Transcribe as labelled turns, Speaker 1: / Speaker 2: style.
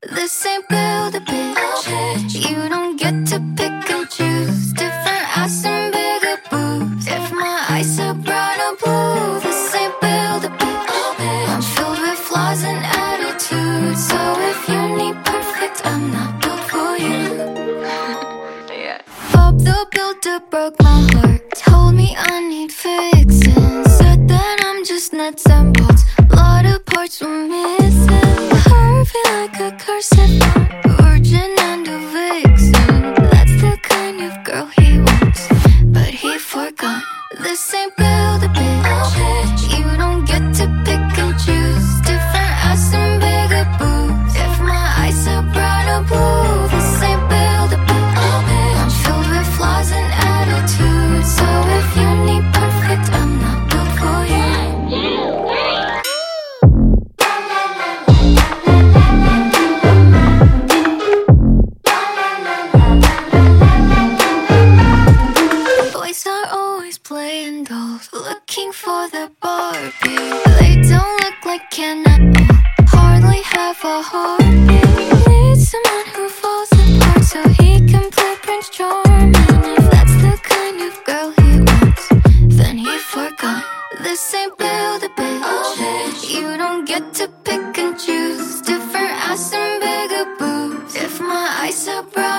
Speaker 1: This ain't build a bitch. You don't get to pick and choose. Different ass and bigger boobs. If my eyes are brown or blue, this ain't build a bitch. I'm filled with flaws and attitudes. So if you need perfect, I'm not built for you. Yeah. Bob the Builder broke my heart. Told me I need fixing. Said that I'm just nuts and bolts. Lot of parts were missing. Curvy like a cursive font. Virgin and a vixen. That's the kind of girl he wants, but he forgot. This ain't build a bitch. You don't get to pick and choose. Different ass and bigger boobs. If my eyes are brown or blue, this ain't build a bitch. I'm filled with flaws and attitudes. So if you need perfect, I'm not built for you. Boys are always playing dolls, looking for the Barbie. They don't look like Ken at all, hardly have a heartbeat. Need someone who falls apart so he can play Prince Charming. If that's the kind of girl he wants, then he forgot. This ain't build a bitch. You don't get to pick and choose. Different ass and bigger boobs. If my eyes are bright,